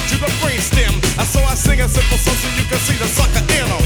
to the brainstem. So I sing a simple song so you can see the sucker in 'em.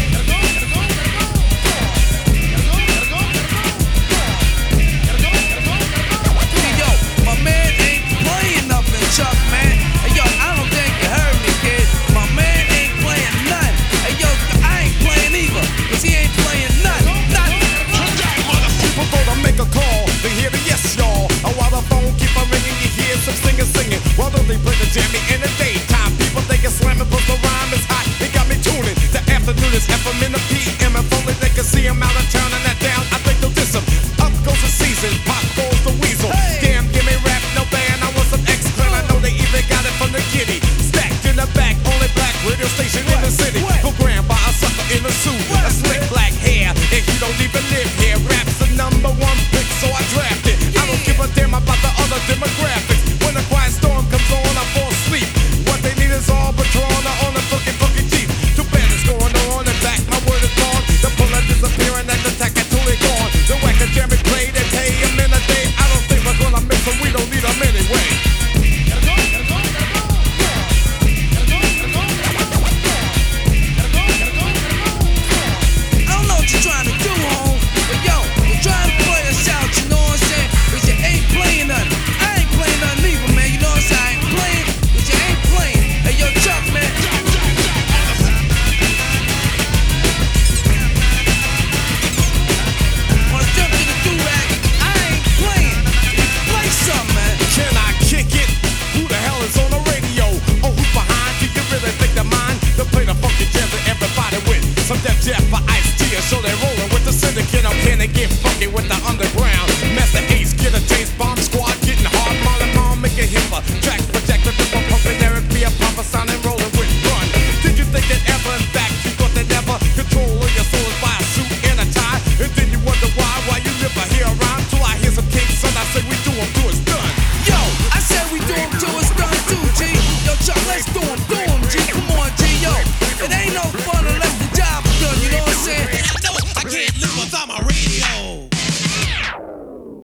Chuck, man. Hey, yo, I don't think you heard me, kid. My man ain't playing nothing. Hey, yo, I ain't playing either, cause he ain't playing nothing. People go to make a call, they hear the yes, y'all. While the phone keep on ringing, you hear some singers singing. Why don't they play the jammy in the daytime? People think it's slamming, but the rhyme is hot. It got me tuning. The afternoon is FM in the PM. If only they can see him out of town and that down, I think they'll diss him. Up goes the season, pop goes the weasel. Damn, give me rap, no band, I want some X-Clan. I know they even got it from the kitty. Stacked in the back, only black radio station in the city. Program